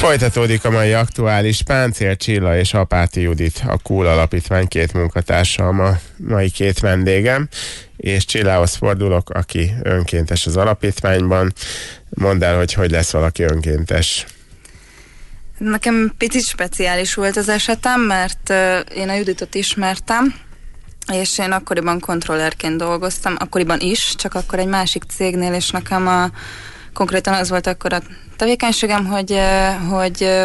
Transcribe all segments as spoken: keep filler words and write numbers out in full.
Folytatódik a mai aktuális. Páncél Csilla és Apáti Judit, a Cool Alapítvány két munkatársa a ma, mai két vendégem, és Csillához fordulok, aki önkéntes az alapítványban. Mondd el, hogy hogy lesz valaki önkéntes. Nekem picit speciális volt az esetem, mert uh, én a Juditot ismertem, és én akkoriban kontrollerként dolgoztam, akkoriban is, csak akkor egy másik cégnél, és nekem a, konkrétan az volt akkor a tevékenységem, hogy, uh, hogy uh,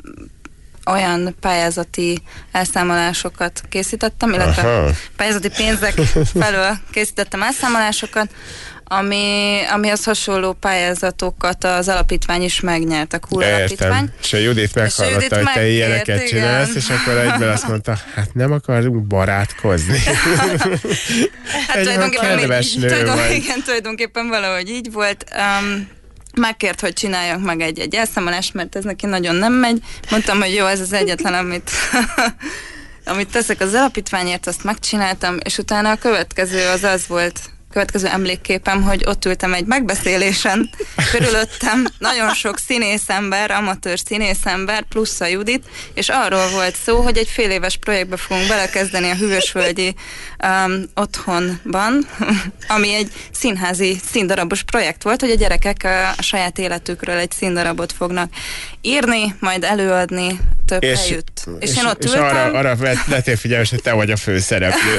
olyan pályázati elszámolásokat készítettem, illetve Aha. pályázati pénzek felől készítettem elszámolásokat, Ami, amihez hasonló pályázatokat az alapítvány is megnyert, a Cool Alapítvány. És a Judit meghallotta, hogy te ilyeneket csinálsz, és akkor egyben azt mondta, hát nem akarunk barátkozni. Hát egy tulajdonképpen, kedves nő tulajdon, vagy. Igen, tulajdonképpen valahogy így volt. Um, megkért, hogy csináljak meg egy, egy elszámolást, mert ez neki nagyon nem megy. Mondtam, hogy jó, ez az egyetlen, amit... amit teszek az alapítványért, azt megcsináltam, és utána a következő az az volt, következő emlékképem, hogy ott ültem egy megbeszélésen, körülöttem nagyon sok színészember, amatőr színészember, plusz a Judit, és arról volt szó, hogy egy fél éves projektbe fogunk belekezdeni a Hűvösvölgyi um, otthonban, ami egy színházi színdarabos projekt volt, hogy a gyerekek a, a saját életükről egy színdarabot fognak írni, majd előadni több és, helyütt. És, és én ott és ültem. arra, arra lettél figyelmes, hogy te vagy a főszereplő.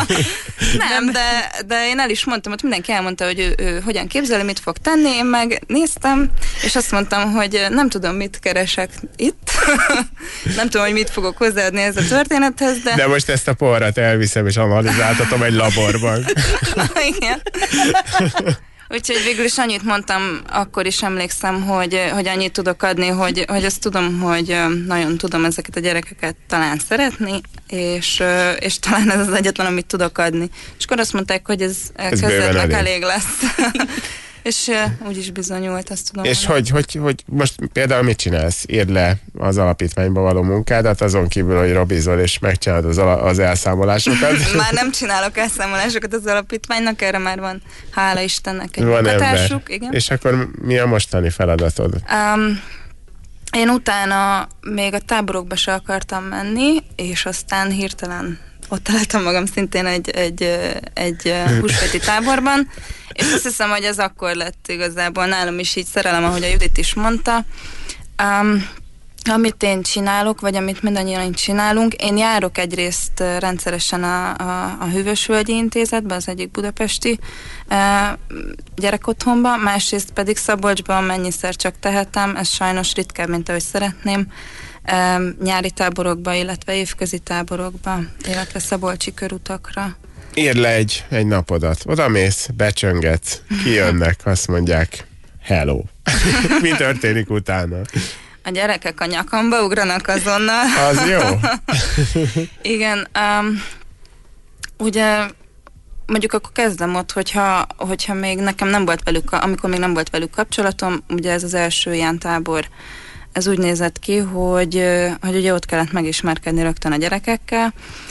Nem, de, de én el is mondtam, hogy mindenki elmondta, hogy ő, ő hogyan képzeli, mit fog tenni, én meg néztem, és azt mondtam, hogy nem tudom, mit keresek itt. Nem tudom, hogy mit fogok hozzáadni ez a történethez, de... De most ezt a porrat elviszem, és analizáltatom egy laborban. Igen. Úgyhogy végül is annyit mondtam, akkor is emlékszem, hogy, hogy annyit tudok adni, hogy, hogy azt tudom, hogy nagyon tudom ezeket a gyerekeket talán szeretni, és, és talán ez az egyetlen, amit tudok adni. És akkor azt mondták, hogy ez, ez kezdetnek elég. elég lesz. És uh, úgy is bizonyult, azt tudom. És hogy, hogy, hogy most például mit csinálsz? Írd le az alapítványba való munkádat, azon kívül, hogy robizol és megcsinálod az, az elszámolásokat. Már nem csinálok elszámolásokat az alapítványnak, erre már van, hála Istennek, egy munkatársuk. Igen. És akkor mi a mostani feladatod? Um, én utána még a táborokba se akartam menni, és aztán hirtelen ott találtam magam szintén egy, egy, egy húsvéti táborban, és azt hiszem, hogy ez akkor lett igazából nálam is így szerelem, ahogy a Judit is mondta. Um, amit én csinálok, vagy amit mindannyian csinálunk, én járok egyrészt rendszeresen a, a, a Hűvösvölgyi Intézetbe, az egyik budapesti uh, gyerekotthonba, másrészt pedig Szabolcsban mennyiszer csak tehetem, ez sajnos ritkább, mint ahogy szeretném, um, nyári táborokba, illetve évközi táborokba, illetve szabolcsi körutakra. Írd le egy, egy napodat. Oda mész, becsöngetsz, kijönnek, azt mondják, hello. Mi történik utána? A gyerekek a nyakamba ugranak azonnal. Az jó. Igen. Um, ugye mondjuk akkor kezdem ott, hogyha, hogyha még nekem nem volt velük, amikor még nem volt velük kapcsolatom, ugye ez az első ilyen tábor, ez úgy nézett ki, hogy, hogy ugye ott kellett megismerkedni rögtön a gyerekekkel.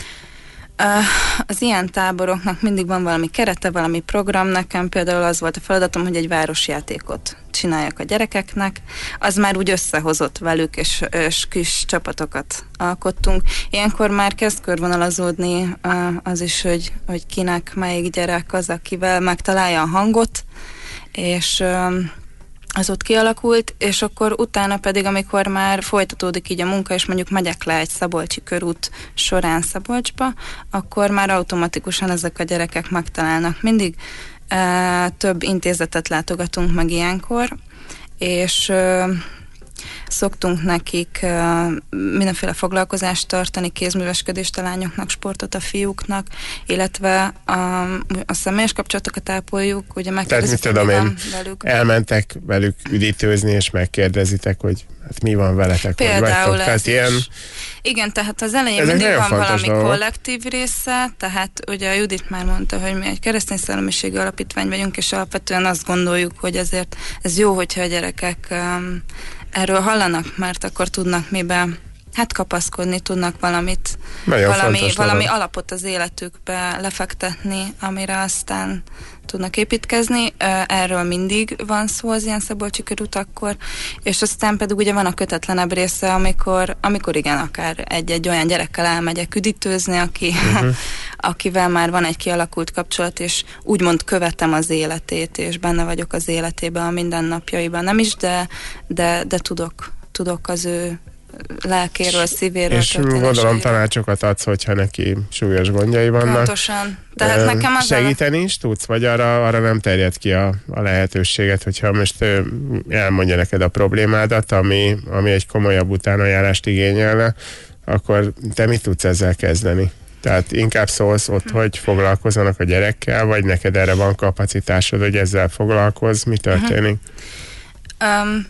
Az ilyen táboroknak mindig van valami kerete, valami program. Nekem például az volt a feladatom, hogy egy városjátékot csináljak a gyerekeknek. Az már úgy összehozott velük, és, és kis csapatokat alkottunk. Ilyenkor már kezd körvonalazódni az is, hogy, hogy kinek melyik gyerek az, akivel megtalálja a hangot, és az ott kialakult, és akkor utána pedig, amikor már folytatódik így a munka, és mondjuk megyek le egy szabolcsi körút során Szabolcsba, akkor már automatikusan ezek a gyerekek megtalálnak. Mindig e, több intézetet látogatunk meg ilyenkor, és e, szoktunk nekik uh, mindenféle foglalkozást tartani, kézműveskedést a lányoknak, sportot a fiúknak, illetve a, a személyes kapcsolatokat ápoljuk, ugye megkérdezik, tehát mit tudom én, velük. Elmentek velük üdítőzni, és megkérdezitek, hogy hát mi van veletek, például ez tehát ilyen... Igen, tehát az elején ezek mindig van valami dolgok. Kollektív része, tehát ugye a Judit már mondta, hogy mi egy keresztény szellemiségi alapítvány vagyunk, és alapvetően azt gondoljuk, hogy ezért ez jó, hogyha a gyerekek um, erről hallanak, mert akkor tudnak mibe hát kapaszkodni tudnak valamit, Nagyon valami, valami dolog. alapot az életükbe lefektetni, amire aztán tudnak építkezni. Erről mindig van szó az ilyen szabolcsi körutakkor, és aztán pedig ugye van a kötetlenebb része, amikor, amikor igen, akár egy-egy olyan gyerekkel elmegyek üdítőzni, aki, uh-huh. akivel már van egy kialakult kapcsolat, és úgymond követem az életét, és benne vagyok az életében, a mindennapjaiban. Nem is, de, de, de tudok, tudok az ő lelkéről, szívéről. És gondolom tanácsokat adsz, hogyha neki súlyos gondjai vannak. Pontosan. Tehát nekem az segíteni is tudsz, vagy arra, arra nem terjed ki a, a lehetőséget, hogyha most ő elmondja neked a problémádat, ami, ami egy komolyabb utánajárást igényelne, akkor te mit tudsz ezzel kezdeni? Tehát inkább szólsz ott, hm. hogy foglalkozzanak a gyerekkel, vagy neked erre van kapacitásod, hogy ezzel foglalkozz? Mi történik? Um,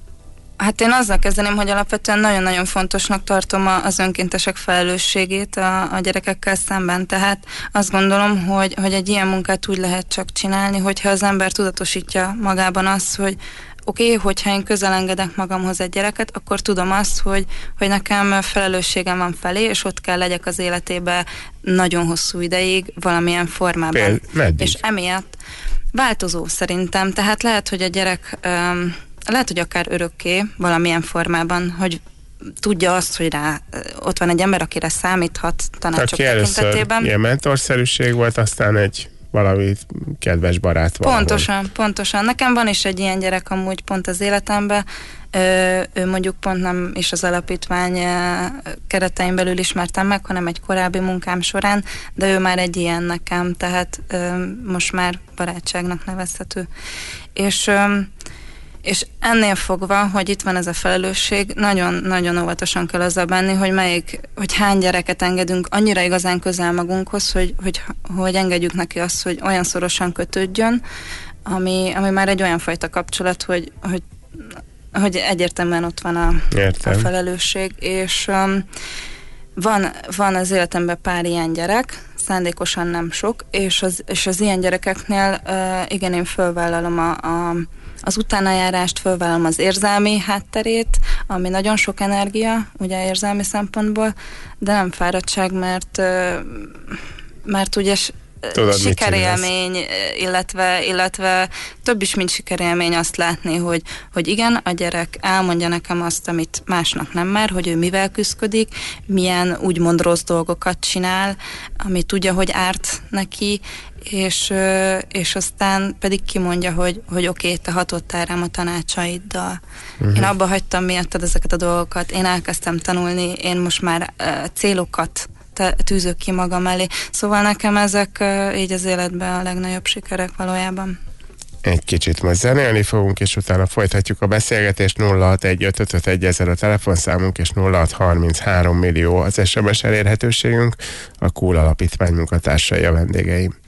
Hát én azzal kezdeném, hogy alapvetően nagyon-nagyon fontosnak tartom az önkéntesek felelősségét a, a gyerekekkel szemben. Tehát azt gondolom, hogy, hogy egy ilyen munkát úgy lehet csak csinálni, hogyha az ember tudatosítja magában azt, hogy oké, okay, hogyha én közel engedek magamhoz egy gyereket, akkor tudom azt, hogy, hogy nekem felelősségem van felé, és ott kell legyek az életébe nagyon hosszú ideig, valamilyen formában. Például, és emiatt változó szerintem. Tehát lehet, hogy a gyerek... Um, lehet, hogy akár örökké valamilyen formában, hogy tudja azt, hogy rá ott van egy ember, akire számíthat tanácsok tekintetében. Ilyen mentorszerűség volt, aztán egy valami kedves barát valahol. Pontosan, pontosan. Nekem van is egy ilyen gyerek amúgy pont az életemben, ő, ő mondjuk pont nem is az alapítvány keretein belül ismertem meg, hanem egy korábbi munkám során, de ő már egy ilyen nekem, tehát most már barátságnak nevezhető. És És ennél fogva, hogy itt van ez a felelősség, nagyon-nagyon óvatosan kell azzal bánni, hogy melyik, hogy hány gyereket engedünk annyira igazán közel magunkhoz, hogy, hogy, hogy engedjük neki azt, hogy olyan szorosan kötődjön, ami, ami már egy olyan fajta kapcsolat, hogy, hogy, hogy egyértelműen ott van a, a felelősség, és um, van, van az életemben pár ilyen gyerek, szándékosan nem sok, és az, és az ilyen gyerekeknél uh, igen, én fölvállalom a, a az utánajárást, fölvállalom az érzelmi hátterét, ami nagyon sok energia, ugye érzelmi szempontból, de nem fáradtság, mert, mert ugye Tudod, sikerélmény, illetve, illetve több is, mint sikerélmény azt látni, hogy, hogy igen, a gyerek elmondja nekem azt, amit másnak nem mer, hogy ő mivel küszködik, milyen úgymond rossz dolgokat csinál, ami tudja, hogy árt neki, és, és aztán pedig kimondja, hogy, hogy oké, okay, te hatottál rám a tanácsaiddal. Uh-huh. Én abba hagytam miattad ezeket a dolgokat, én elkezdtem tanulni, én most már uh, célokat tűzök ki magam elé. Szóval nekem ezek uh, így az életben a legnagyobb sikerek valójában. Egy kicsit most zenélni fogunk, és utána folytatjuk a beszélgetést. Nulla hat egy öt öt öt egy ezer a telefonszámunk, és nulla hat harminchárom millió az es em es elérhetőségünk. A Kúl Alapítvány munkatársai a vendégeim.